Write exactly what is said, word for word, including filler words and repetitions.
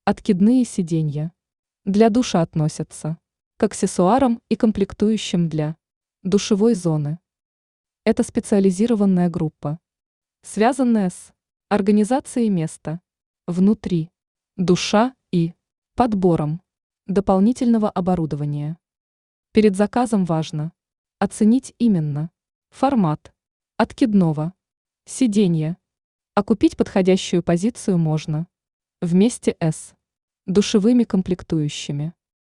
Откидные сиденья. Для душа относятся к аксессуарам и комплектующим для душевой зоны. Это специализированная группа, связанная с организацией места внутри душа и подбором дополнительного оборудования. Перед заказом важно оценить именно формат откидного сиденья, а купить подходящую позицию можно вместе с душевыми комплектующими.